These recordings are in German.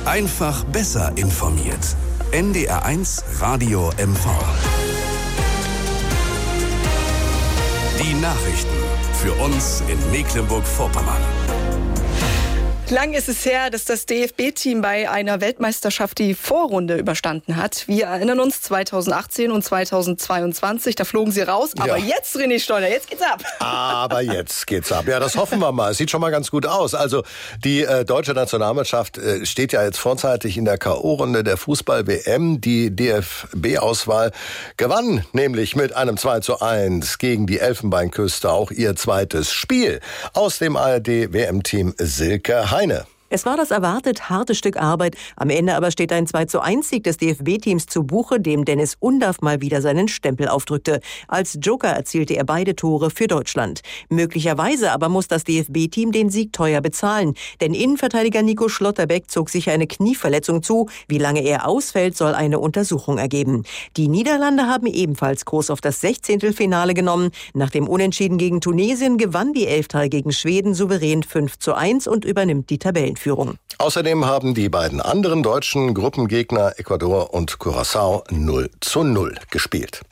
Einfach besser informiert. NDR1 Radio MV. Die Nachrichten für uns in Mecklenburg-Vorpommern. Lang ist es her, dass das DFB-Team bei einer Weltmeisterschaft die Vorrunde überstanden hat. Wir erinnern uns 2018 und 2022, da flogen sie raus. Aber jetzt, René Steuner, jetzt geht's ab. Aber jetzt geht's ab. Ja, das hoffen wir mal. Es sieht schon mal ganz gut aus. Also die deutsche Nationalmannschaft steht ja jetzt vorzeitig in der K.O.-Runde der Fußball-WM. Die DFB-Auswahl gewann nämlich mit einem 2:1 gegen die Elfenbeinküste auch ihr zweites Spiel. Aus dem ARD-WM-Team Silke Heine. Es war das erwartet harte Stück Arbeit. Am Ende aber steht ein 2:1-Sieg des DFB-Teams zu Buche, dem Dennis Undaff mal wieder seinen Stempel aufdrückte. Als Joker erzielte er beide Tore für Deutschland. Möglicherweise aber muss das DFB-Team den Sieg teuer bezahlen. Denn Innenverteidiger Nico Schlotterbeck zog sich eine Knieverletzung zu. Wie lange er ausfällt, soll eine Untersuchung ergeben. Die Niederlande haben ebenfalls Kurs auf das 16. genommen. Nach dem Unentschieden gegen Tunesien gewann die Elftal gegen Schweden souverän 5:1 und übernimmt die Tabellenführung. Außerdem haben die beiden anderen deutschen Gruppengegner Ecuador und Curaçao 0:0 gespielt.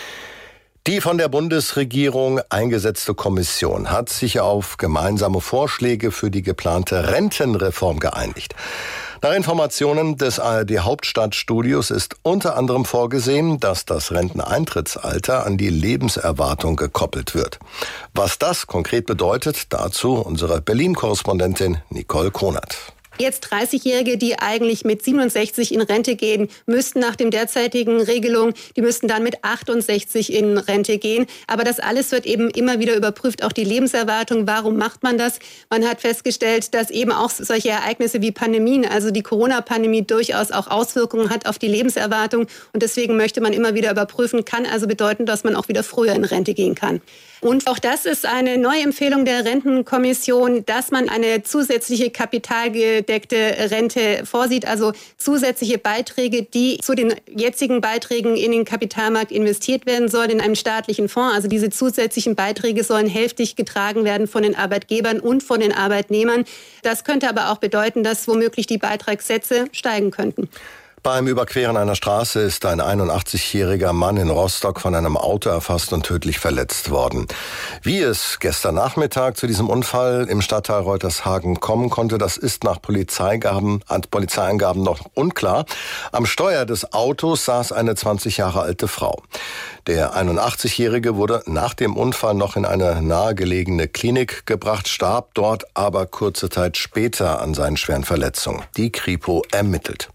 Die von der Bundesregierung eingesetzte Kommission hat sich auf gemeinsame Vorschläge für die geplante Rentenreform geeinigt. Nach Informationen des ARD-Hauptstadtstudios ist unter anderem vorgesehen, dass das Renteneintrittsalter an die Lebenserwartung gekoppelt wird. Was das konkret bedeutet, dazu unsere Berlin-Korrespondentin Nicole Konert. Jetzt 30-Jährige, die eigentlich mit 67 in Rente gehen, müssten nach dem derzeitigen Regelung, die müssten dann mit 68 in Rente gehen. Aber das alles wird eben immer wieder überprüft, auch die Lebenserwartung. Warum macht man das? Man hat festgestellt, dass eben auch solche Ereignisse wie Pandemien, also die Corona-Pandemie, durchaus auch Auswirkungen hat auf die Lebenserwartung. Und deswegen möchte man immer wieder überprüfen, kann also bedeuten, dass man auch wieder früher in Rente gehen kann. Und auch das ist eine neue Empfehlung der Rentenkommission, dass man eine zusätzliche kapitalgedeckte Rente vorsieht, also zusätzliche Beiträge, die zu den jetzigen Beiträgen in den Kapitalmarkt investiert werden sollen, in einem staatlichen Fonds. Also diese zusätzlichen Beiträge sollen hälftig getragen werden von den Arbeitgebern und von den Arbeitnehmern. Das könnte aber auch bedeuten, dass womöglich die Beitragssätze steigen könnten. Beim Überqueren einer Straße ist ein 81-jähriger Mann in Rostock von einem Auto erfasst und tödlich verletzt worden. Wie es gestern Nachmittag zu diesem Unfall im Stadtteil Reutershagen kommen konnte, das ist nach Polizeiangaben noch unklar. Am Steuer des Autos saß eine 20 Jahre alte Frau. Der 81-Jährige wurde nach dem Unfall noch in eine nahegelegene Klinik gebracht, starb dort aber kurze Zeit später an seinen schweren Verletzungen. Die Kripo ermittelt.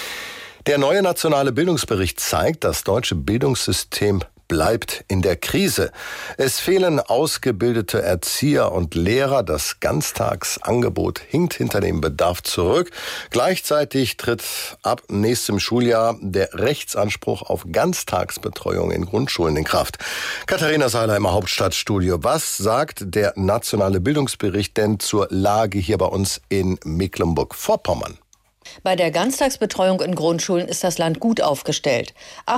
Der neue nationale Bildungsbericht zeigt, das deutsche Bildungssystem bleibt in der Krise. Es fehlen ausgebildete Erzieher und Lehrer. Das Ganztagsangebot hinkt hinter dem Bedarf zurück. Gleichzeitig tritt ab nächstem Schuljahr der Rechtsanspruch auf Ganztagsbetreuung in Grundschulen in Kraft. Katharina Seiler im Hauptstadtstudio. Was sagt der nationale Bildungsbericht denn zur Lage hier bei uns in Mecklenburg-Vorpommern? Bei der Ganztagsbetreuung in Grundschulen ist das Land gut aufgestellt.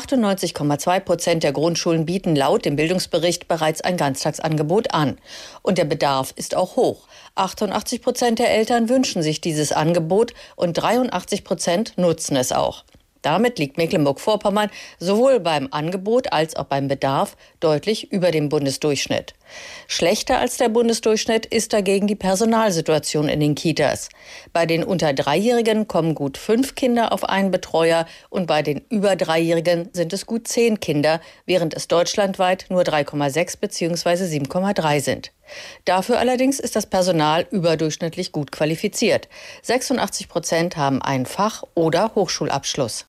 98,2% der Grundschulen bieten laut dem Bildungsbericht bereits ein Ganztagsangebot an. Und der Bedarf ist auch hoch. 88% der Eltern wünschen sich dieses Angebot und 83% nutzen es auch. Damit liegt Mecklenburg-Vorpommern sowohl beim Angebot als auch beim Bedarf deutlich über dem Bundesdurchschnitt. Schlechter als der Bundesdurchschnitt ist dagegen die Personalsituation in den Kitas. Bei den unter 3-Jährigen kommen gut 5 Kinder auf einen Betreuer und bei den über 3-Jährigen sind es gut 10 Kinder, während es deutschlandweit nur 3,6 bzw. 7,3 sind. Dafür allerdings ist das Personal überdurchschnittlich gut qualifiziert. 86% haben einen Fach- oder Hochschulabschluss.